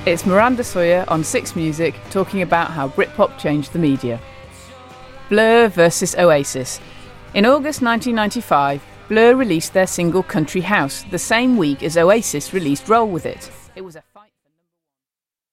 It's Miranda Sawyer on Six Music talking about how Britpop changed the media. Blur versus Oasis. In August 1995, Blur released their single Country House the same week as Oasis released Roll With It. It was a